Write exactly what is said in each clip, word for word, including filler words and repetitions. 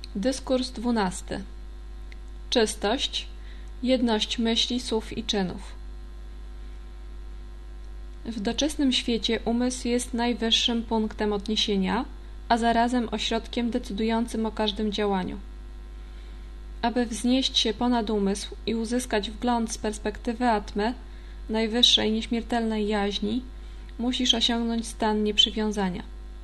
Dyskurs dwunasty. Czystość, jedność myśli, słów i czynów. W doczesnym świecie umysł jest najwyższym punktem odniesienia, a zarazem ośrodkiem decydującym o każdym działaniu. Aby wznieść się ponad umysł i uzyskać wgląd z perspektywy Atmy, najwyższej nieśmiertelnej jaźni, musisz osiągnąć stan nieprzywiązania.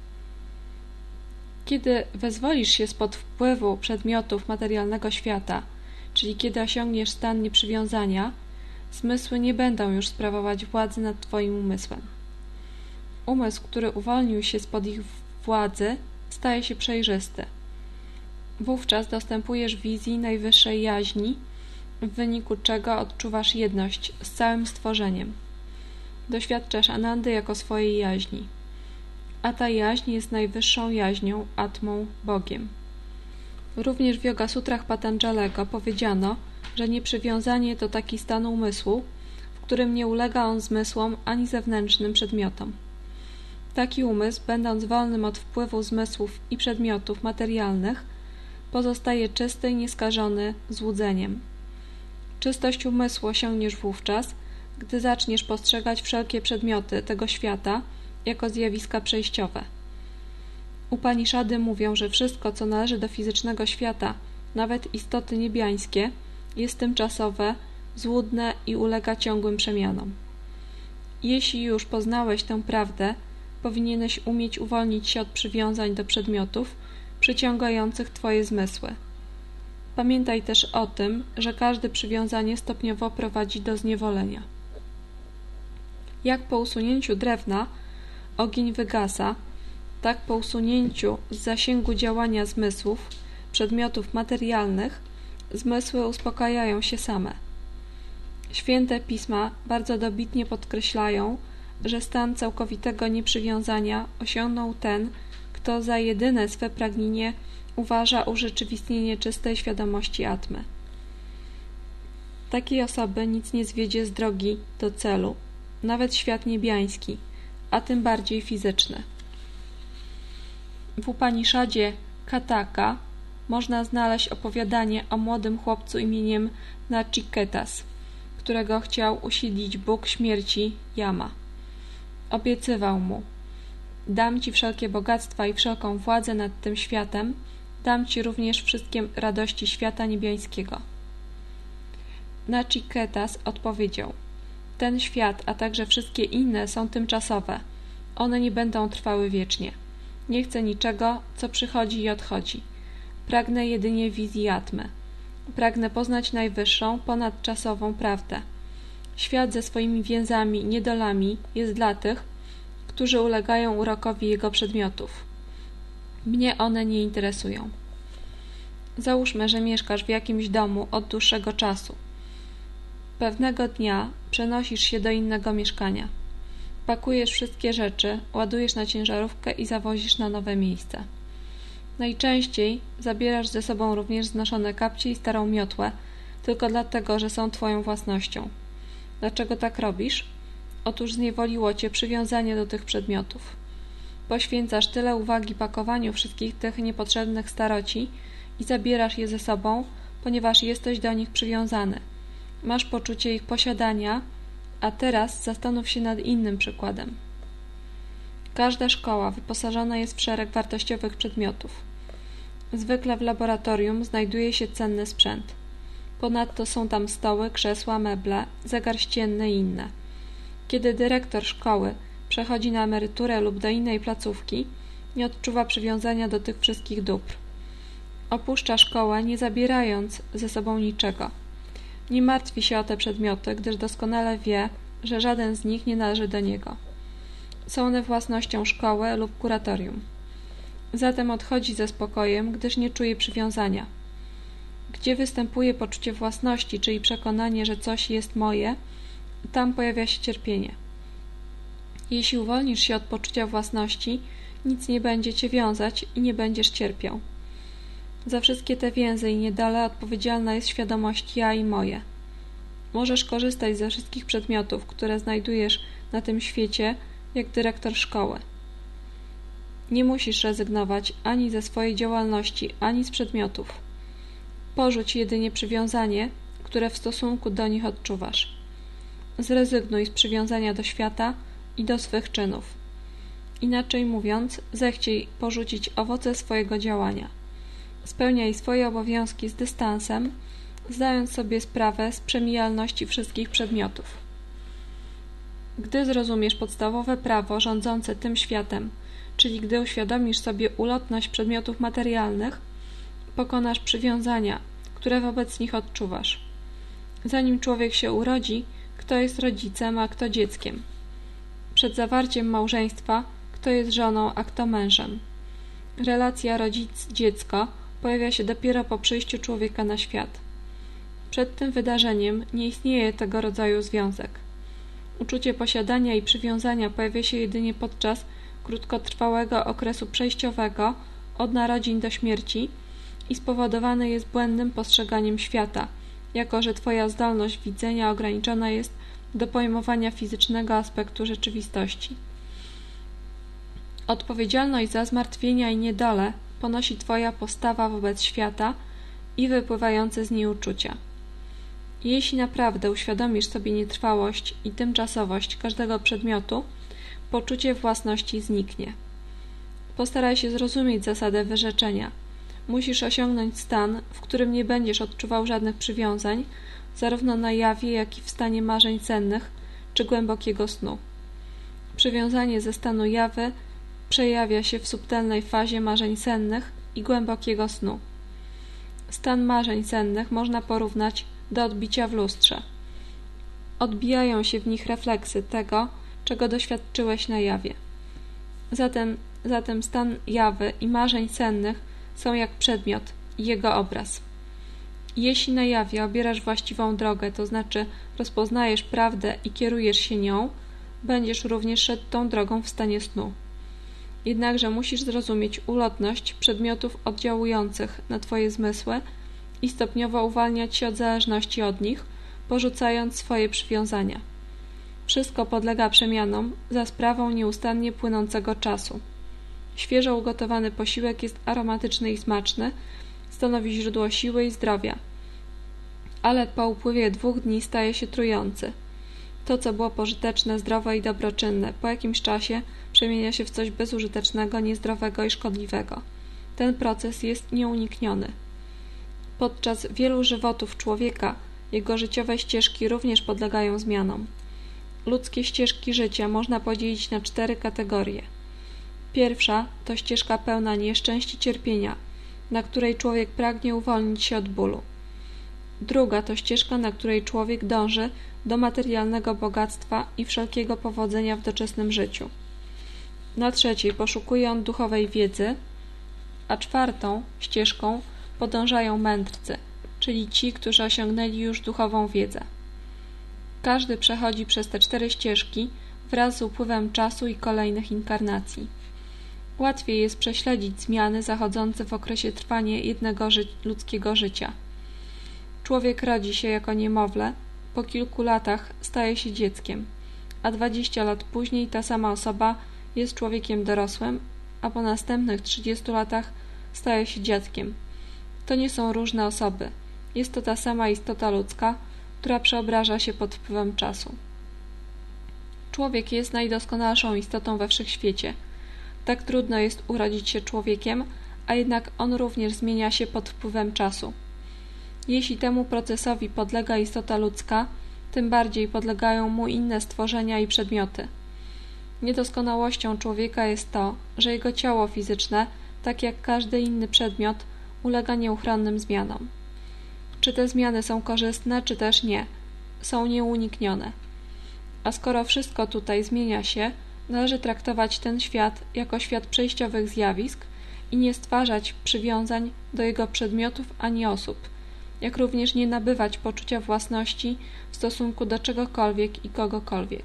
Kiedy wyzwolisz się spod wpływu przedmiotów materialnego świata, czyli kiedy osiągniesz stan nieprzywiązania, zmysły nie będą już sprawować władzy nad twoim umysłem. Umysł, który uwolnił się spod ich władzy, staje się przejrzysty. Wówczas dostępujesz wizji najwyższej jaźni, w wyniku czego odczuwasz jedność z całym stworzeniem. Doświadczasz Anandy jako swojej jaźni. A ta jaźń jest najwyższą jaźnią, Atmą, Bogiem. Również w Yoga Sutrach Patanjalego powiedziano, że nieprzywiązanie to taki stan umysłu, w którym nie ulega on zmysłom ani zewnętrznym przedmiotom. Taki umysł, będąc wolnym od wpływu zmysłów i przedmiotów materialnych, pozostaje czysty i nieskażony złudzeniem. Czystość umysłu osiągniesz wówczas, gdy zaczniesz postrzegać wszelkie przedmioty tego świata jako zjawiska przejściowe. Upaniszady mówią, że wszystko, co należy do fizycznego świata, nawet istoty niebiańskie, jest tymczasowe, złudne i ulega ciągłym przemianom. Jeśli już poznałeś tę prawdę, powinieneś umieć uwolnić się od przywiązań do przedmiotów przyciągających twoje zmysły. Pamiętaj też o tym, że każde przywiązanie stopniowo prowadzi do zniewolenia. Jak po usunięciu drewna ogień wygasa, tak po usunięciu z zasięgu działania zmysłów, przedmiotów materialnych, zmysły uspokajają się same. Święte pisma bardzo dobitnie podkreślają, że stan całkowitego nieprzywiązania osiągnął ten, kto za jedyne swe pragnienie uważa urzeczywistnienie czystej świadomości Atmy. Takiej osoby nic nie zwiedzie z drogi do celu, nawet świat niebiański, a tym bardziej fizyczny. W Upaniszadzie Kataka można znaleźć opowiadanie o młodym chłopcu imieniem Nachiketas, którego chciał usiedlić Bóg śmierci Yama. Obiecywał mu: dam ci wszelkie bogactwa i wszelką władzę nad tym światem, dam ci również wszystkie radości świata niebiańskiego. Nachiketas odpowiedział: ten świat, a także wszystkie inne są tymczasowe. One nie będą trwały wiecznie. Nie chcę niczego, co przychodzi i odchodzi. Pragnę jedynie wizji Atmy. Pragnę poznać najwyższą, ponadczasową prawdę. Świat ze swoimi więzami i niedolami jest dla tych, którzy ulegają urokowi jego przedmiotów. Mnie one nie interesują. Załóżmy, że mieszkasz w jakimś domu od dłuższego czasu. Pewnego dnia przenosisz się do innego mieszkania. Pakujesz wszystkie rzeczy, ładujesz na ciężarówkę i zawozisz na nowe miejsce. Najczęściej zabierasz ze sobą również znoszone kapcie i starą miotłę, tylko dlatego, że są twoją własnością. Dlaczego tak robisz? Otóż zniewoliło cię przywiązanie do tych przedmiotów. Poświęcasz tyle uwagi pakowaniu wszystkich tych niepotrzebnych staroci i zabierasz je ze sobą, ponieważ jesteś do nich przywiązany. Masz poczucie ich posiadania, a teraz zastanów się nad innym przykładem. Każda szkoła wyposażona jest w szereg wartościowych przedmiotów. Zwykle w laboratorium znajduje się cenny sprzęt. Ponadto są tam stoły, krzesła, meble, zegar ścienny i inne. Kiedy dyrektor szkoły przechodzi na emeryturę lub do innej placówki, nie odczuwa przywiązania do tych wszystkich dóbr. Opuszcza szkołę, nie zabierając ze sobą niczego. Nie martwi się o te przedmioty, gdyż doskonale wie, że żaden z nich nie należy do niego. Są one własnością szkoły lub kuratorium. Zatem odchodzi ze spokojem, gdyż nie czuje przywiązania. Gdzie występuje poczucie własności, czyli przekonanie, że coś jest moje, tam pojawia się cierpienie. Jeśli uwolnisz się od poczucia własności, nic nie będzie cię wiązać i nie będziesz cierpiał. Za wszystkie te więzy i niedole odpowiedzialna jest świadomość ja i moje. Możesz korzystać ze wszystkich przedmiotów, które znajdujesz na tym świecie, jak dyrektor szkoły. Nie musisz rezygnować ani ze swojej działalności, ani z przedmiotów. Porzuć jedynie przywiązanie, które w stosunku do nich odczuwasz. Zrezygnuj z przywiązania do świata i do swych czynów. Inaczej mówiąc, zechciej porzucić owoce swojego działania. Spełniaj swoje obowiązki z dystansem, zdając sobie sprawę z przemijalności wszystkich przedmiotów. Gdy zrozumiesz podstawowe prawo rządzące tym światem, czyli gdy uświadomisz sobie ulotność przedmiotów materialnych, pokonasz przywiązania, które wobec nich odczuwasz. Zanim człowiek się urodzi, kto jest rodzicem, a kto dzieckiem? Przed zawarciem małżeństwa, kto jest żoną, a kto mężem? Relacja rodzic-dziecko pojawia się dopiero po przyjściu człowieka na świat. Przed tym wydarzeniem nie istnieje tego rodzaju związek. Uczucie posiadania i przywiązania pojawia się jedynie podczas krótkotrwałego okresu przejściowego od narodzin do śmierci i spowodowane jest błędnym postrzeganiem świata, jako że Twoja zdolność widzenia ograniczona jest do pojmowania fizycznego aspektu rzeczywistości. Odpowiedzialność za zmartwienia i niedolę ponosi Twoja postawa wobec świata i wypływające z niej uczucia. Jeśli naprawdę uświadomisz sobie nietrwałość i tymczasowość każdego przedmiotu, poczucie własności zniknie. Postaraj się zrozumieć zasadę wyrzeczenia. Musisz osiągnąć stan, w którym nie będziesz odczuwał żadnych przywiązań, zarówno na jawie, jak i w stanie marzeń sennych czy głębokiego snu. Przywiązanie ze stanu jawy przejawia się w subtelnej fazie marzeń sennych i głębokiego snu. Stan marzeń sennych można porównać do odbicia w lustrze. Odbijają się w nich refleksy tego, czego doświadczyłeś na jawie. Zatem, zatem stan jawy i marzeń sennych są jak przedmiot i jego obraz. Jeśli na jawie obierasz właściwą drogę, to znaczy rozpoznajesz prawdę i kierujesz się nią, będziesz również szedł tą drogą w stanie snu. Jednakże musisz zrozumieć ulotność przedmiotów oddziałujących na Twoje zmysły i stopniowo uwalniać się od zależności od nich, porzucając swoje przywiązania. Wszystko podlega przemianom za sprawą nieustannie płynącego czasu. Świeżo ugotowany posiłek jest aromatyczny i smaczny, stanowi źródło siły i zdrowia, ale po upływie dwóch dni staje się trujący. To, co było pożyteczne, zdrowe i dobroczynne, po jakimś czasie przemienia się w coś bezużytecznego, niezdrowego i szkodliwego. Ten proces jest nieunikniony. Podczas wielu żywotów człowieka jego życiowe ścieżki również podlegają zmianom. Ludzkie ścieżki życia można podzielić na cztery kategorie. Pierwsza to ścieżka pełna nieszczęść i cierpienia, na której człowiek pragnie uwolnić się od bólu. Druga to ścieżka, na której człowiek dąży do materialnego bogactwa i wszelkiego powodzenia w doczesnym życiu. Na trzeciej poszukuje on duchowej wiedzy, a czwartą ścieżką podążają mędrcy, czyli ci, którzy osiągnęli już duchową wiedzę. Każdy przechodzi przez te cztery ścieżki wraz z upływem czasu i kolejnych inkarnacji. Łatwiej jest prześledzić zmiany zachodzące w okresie trwania jednego ży- ludzkiego życia. Człowiek rodzi się jako niemowlę, po kilku latach staje się dzieckiem, a dwadzieścia lat później ta sama osoba jest człowiekiem dorosłym, a po następnych trzydziestu latach staje się dziadkiem. To nie są różne osoby. Jest to ta sama istota ludzka, która przeobraża się pod wpływem czasu. Człowiek jest najdoskonalszą istotą we wszechświecie. Tak trudno jest urodzić się człowiekiem, a jednak on również zmienia się pod wpływem czasu. Jeśli temu procesowi podlega istota ludzka, tym bardziej podlegają mu inne stworzenia i przedmioty. Niedoskonałością człowieka jest to, że jego ciało fizyczne, tak jak każdy inny przedmiot, ulega nieuchronnym zmianom. Czy te zmiany są korzystne, czy też nie, są nieuniknione. A skoro wszystko tutaj zmienia się, należy traktować ten świat jako świat przejściowych zjawisk i nie stwarzać przywiązań do jego przedmiotów ani osób, jak również nie nabywać poczucia własności w stosunku do czegokolwiek i kogokolwiek.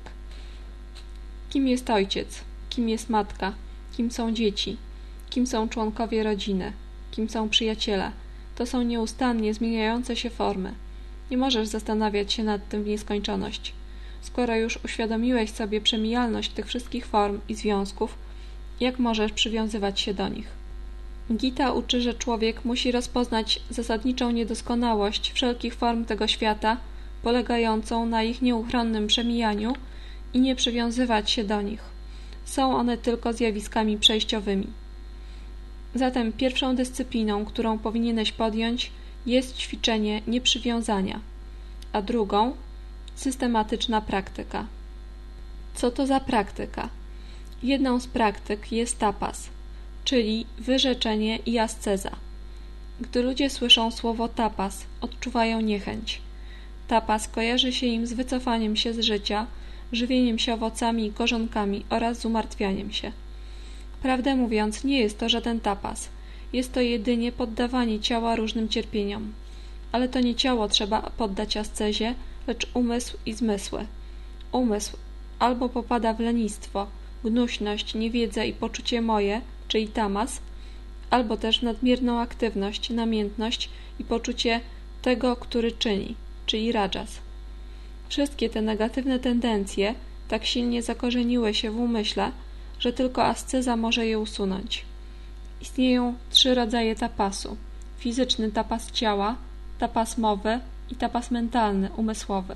Kim jest ojciec? Kim jest matka? Kim są dzieci? Kim są członkowie rodziny? Kim są przyjaciele? To są nieustannie zmieniające się formy. Nie możesz zastanawiać się nad tym w nieskończoność. Skoro już uświadomiłeś sobie przemijalność tych wszystkich form i związków jak możesz przywiązywać się do nich. Gita uczy, że człowiek musi rozpoznać zasadniczą niedoskonałość wszelkich form tego świata, polegającą na ich nieuchronnym przemijaniu i nie przywiązywać się do nich. Są one tylko zjawiskami przejściowymi. Zatem pierwszą dyscypliną, którą powinieneś podjąć, jest ćwiczenie nieprzywiązania, a drugą systematyczna praktyka. Co to za praktyka? Jedną z praktyk jest tapas, czyli wyrzeczenie i asceza. Gdy ludzie słyszą słowo tapas, odczuwają niechęć. Tapas kojarzy się im z wycofaniem się z życia, żywieniem się owocami i korzonkami oraz z umartwianiem się. Prawdę mówiąc, nie jest to żaden tapas. Jest to jedynie poddawanie ciała różnym cierpieniom. Ale to nie ciało trzeba poddać ascezie, lecz umysł i zmysły. Umysł albo popada w lenistwo, gnuśność, niewiedzę i poczucie moje, czyli tamas, albo też w nadmierną aktywność, namiętność i poczucie tego, który czyni, czyli rajas. Wszystkie te negatywne tendencje tak silnie zakorzeniły się w umyśle, że tylko asceza może je usunąć. Istnieją trzy rodzaje tapasu: fizyczny tapas ciała, tapas mowy i tapas mentalny, umysłowy.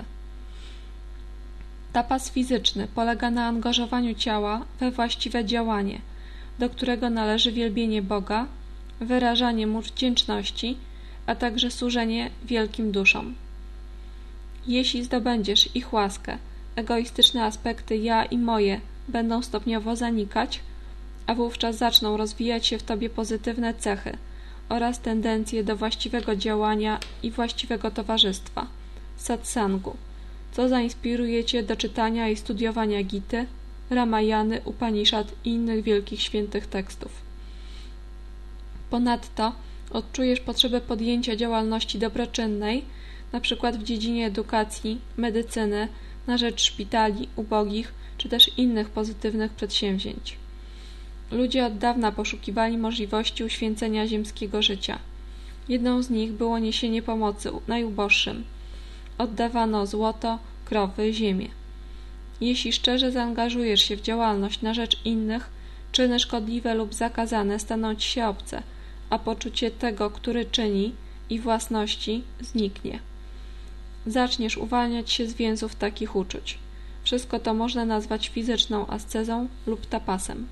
Tapas fizyczny polega na angażowaniu ciała we właściwe działanie, do którego należy wielbienie Boga, wyrażanie mu wdzięczności, a także służenie wielkim duszom. Jeśli zdobędziesz ich łaskę, egoistyczne aspekty ja i moje będą stopniowo zanikać, a wówczas zaczną rozwijać się w tobie pozytywne cechy oraz tendencje do właściwego działania i właściwego towarzystwa, satsangu, co zainspiruje cię do czytania i studiowania Gity, Ramayany, Upanishad i innych wielkich świętych tekstów. Ponadto odczujesz potrzebę podjęcia działalności dobroczynnej, np. w dziedzinie edukacji, medycyny, na rzecz szpitali, ubogich, czy też innych pozytywnych przedsięwzięć. Ludzie od dawna poszukiwali możliwości uświęcenia ziemskiego życia. Jedną z nich było niesienie pomocy najuboższym. Oddawano złoto, krowy, ziemię. Jeśli szczerze zaangażujesz się w działalność na rzecz innych, czyny szkodliwe lub zakazane staną ci się obce, a poczucie tego, który czyni, i własności zniknie. Zaczniesz uwalniać się z więzów takich uczuć. Wszystko to można nazwać fizyczną ascezą lub tapasem.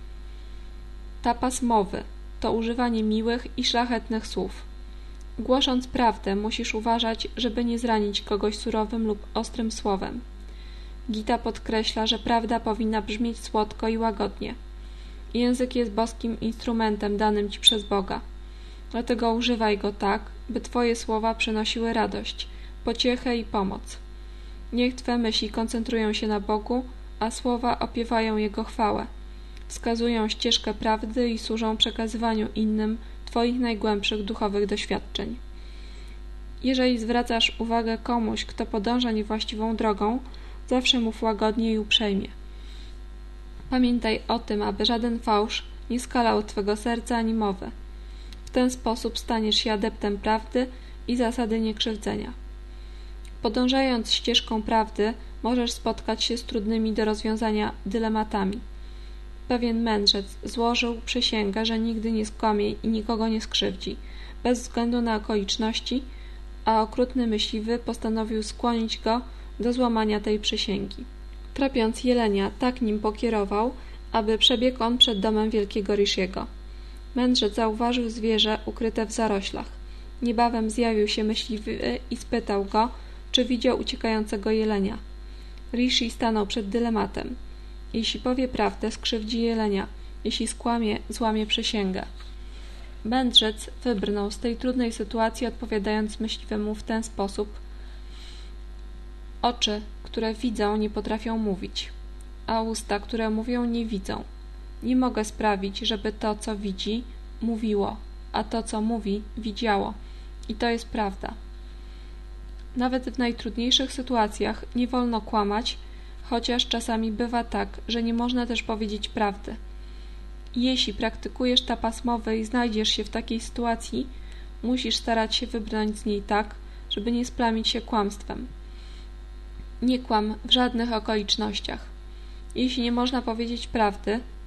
Tapas mowy to używanie miłych i szlachetnych słów. Głosząc prawdę, musisz uważać, żeby nie zranić kogoś surowym lub ostrym słowem. Gita podkreśla, że prawda powinna brzmieć słodko i łagodnie. Język jest boskim instrumentem danym ci przez Boga. Dlatego używaj go tak, by twoje słowa przynosiły radość, pociechę i pomoc. Niech twe myśli koncentrują się na Bogu, a słowa opiewają Jego chwałę. Wskazują ścieżkę prawdy i służą przekazywaniu innym twoich najgłębszych duchowych doświadczeń. Jeżeli zwracasz uwagę komuś, kto podąża niewłaściwą drogą, zawsze mów łagodnie i uprzejmie. Pamiętaj o tym, aby żaden fałsz nie skalał twego serca ani mowy. W ten sposób staniesz się adeptem prawdy i zasady niekrzywdzenia. Podążając ścieżką prawdy, możesz spotkać się z trudnymi do rozwiązania dylematami. Pewien mędrzec złożył przysięgę, że nigdy nie skłamie i nikogo nie skrzywdzi, bez względu na okoliczności, a okrutny myśliwy postanowił skłonić go do złamania tej przysięgi. Tropiąc jelenia, tak nim pokierował, aby przebiegł on przed domem wielkiego Rishiego. Mędrzec zauważył zwierzę ukryte w zaroślach. Niebawem zjawił się myśliwy i spytał go, czy widział uciekającego jelenia. Rishi stanął przed dylematem. Jeśli powie prawdę, skrzywdzi jelenia. Jeśli skłamie, złamie przysięgę. Mędrzec wybrnął z tej trudnej sytuacji, odpowiadając myśliwemu w ten sposób: oczy, które widzą, nie potrafią mówić, a usta, które mówią, nie widzą. Nie mogę sprawić, żeby to, co widzi, mówiło, a to, co mówi, widziało. I to jest prawda. Nawet w najtrudniejszych sytuacjach nie wolno kłamać, chociaż czasami bywa tak, że nie można też powiedzieć prawdy. Jeśli praktykujesz tapas mowy i znajdziesz się w takiej sytuacji, musisz starać się wybrnąć z niej tak, żeby nie splamić się kłamstwem. Nie kłam w żadnych okolicznościach. Jeśli nie można powiedzieć prawdy,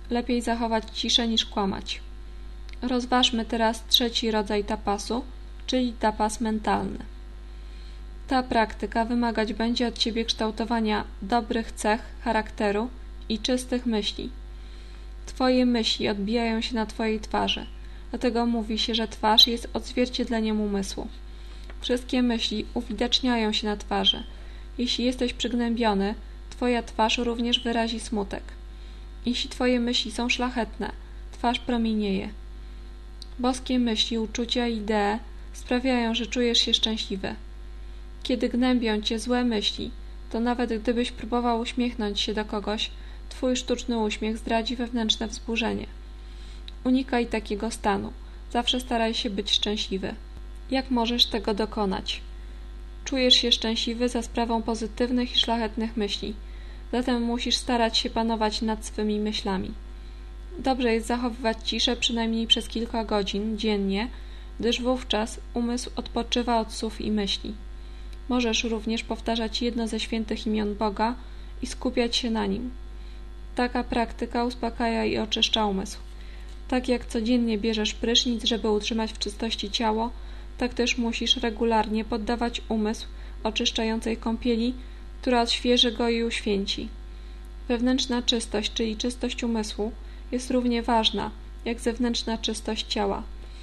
Lepiej zachować ciszę niż kłamać. Rozważmy teraz trzeci rodzaj tapasu, czyli tapas mentalny. Ta praktyka wymagać będzie od Ciebie kształtowania dobrych cech charakteru i czystych myśli. Twoje myśli odbijają się na Twojej twarzy, dlatego mówi się, że twarz jest odzwierciedleniem umysłu. Wszystkie myśli uwidaczniają się na twarzy. Jeśli jesteś przygnębiony, Twoja twarz również wyrazi smutek. Jeśli Twoje myśli są szlachetne, twarz promienieje. Boskie myśli, uczucia i idee sprawiają, że czujesz się szczęśliwy. Kiedy gnębią Cię złe myśli, to nawet gdybyś próbował uśmiechnąć się do kogoś, Twój sztuczny uśmiech zdradzi wewnętrzne wzburzenie. Unikaj takiego stanu. Zawsze staraj się być szczęśliwy. Jak możesz tego dokonać? Czujesz się szczęśliwy za sprawą pozytywnych i szlachetnych myśli. Zatem musisz starać się panować nad swymi myślami. Dobrze jest zachowywać ciszę przynajmniej przez kilka godzin dziennie, gdyż wówczas umysł odpoczywa od słów i myśli. Możesz również powtarzać jedno ze świętych imion Boga i skupiać się na nim. Taka praktyka uspokaja i oczyszcza umysł. Tak jak codziennie bierzesz prysznic, żeby utrzymać w czystości ciało, tak też musisz regularnie poddawać umysł oczyszczającej kąpieli, która odświeży go i uświęci. Wewnętrzna czystość, czyli czystość umysłu, jest równie ważna, jak zewnętrzna czystość ciała.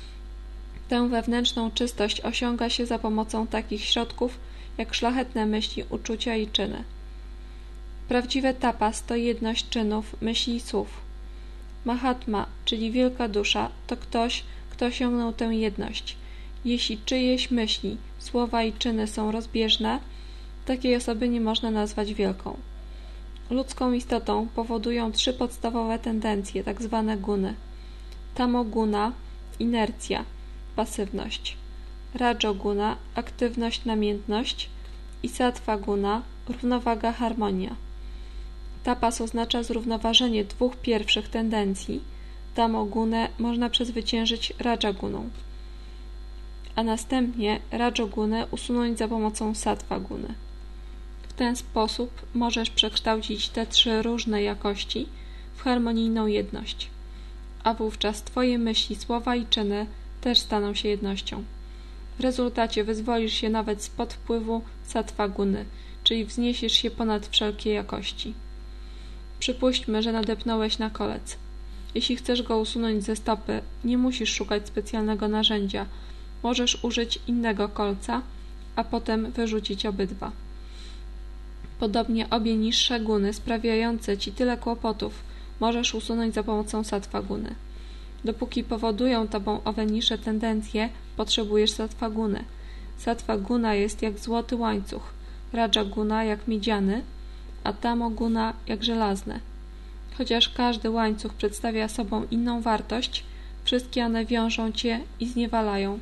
Tę wewnętrzną czystość osiąga się za pomocą takich środków, jak szlachetne myśli, uczucia i czyny. Prawdziwy tapas to jedność czynów, myśli i słów. Mahatma, czyli wielka dusza, to ktoś, kto osiągnął tę jedność. Jeśli czyjeś myśli, słowa i czyny są rozbieżne, takiej osoby nie można nazwać wielką. Ludzką istotą powodują trzy podstawowe tendencje, tak zwane guny. Tamoguna – inercja, pasywność. Rajoguna – aktywność, namiętność. I sattva-guna – równowaga, harmonia. Tapas oznacza zrównoważenie dwóch pierwszych tendencji. Tamogunę można przezwyciężyć rajaguną, a następnie rajogunę usunąć za pomocą sattva-guny. W ten sposób możesz przekształcić te trzy różne jakości w harmonijną jedność, a wówczas Twoje myśli, słowa i czyny też staną się jednością. W rezultacie wyzwolisz się nawet spod wpływu sattva-guny, czyli wzniesiesz się ponad wszelkie jakości. Przypuśćmy, że nadepnąłeś na kolec. Jeśli chcesz go usunąć ze stopy, nie musisz szukać specjalnego narzędzia. Możesz użyć innego kolca, a potem wyrzucić obydwa. Podobnie obie niższe guny sprawiające Ci tyle kłopotów możesz usunąć za pomocą sattva-guny. Dopóki powodują Tobą owe niższe tendencje, potrzebujesz sattva-guny. Sattva-guna jest jak złoty łańcuch, rajaguna jak miedziany, a tamoguna jak żelazne. Chociaż każdy łańcuch przedstawia sobą inną wartość, wszystkie one wiążą Cię i zniewalają.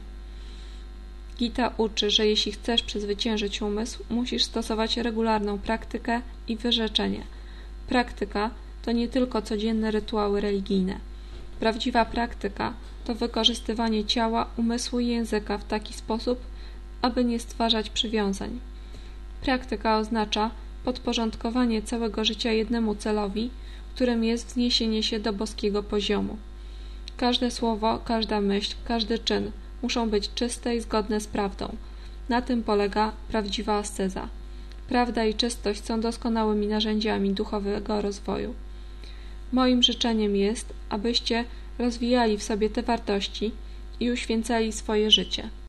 Gita uczy, że jeśli chcesz przezwyciężyć umysł, musisz stosować regularną praktykę i wyrzeczenie. Praktyka to nie tylko codzienne rytuały religijne. Prawdziwa praktyka to wykorzystywanie ciała, umysłu i języka w taki sposób, aby nie stwarzać przywiązań. Praktyka oznacza podporządkowanie całego życia jednemu celowi, którym jest wzniesienie się do boskiego poziomu. Każde słowo, każda myśl, każdy czyn muszą być czyste i zgodne z prawdą. Na tym polega prawdziwa asceza. Prawda i czystość są doskonałymi narzędziami duchowego rozwoju. Moim życzeniem jest, abyście rozwijali w sobie te wartości i uświęcali swoje życie.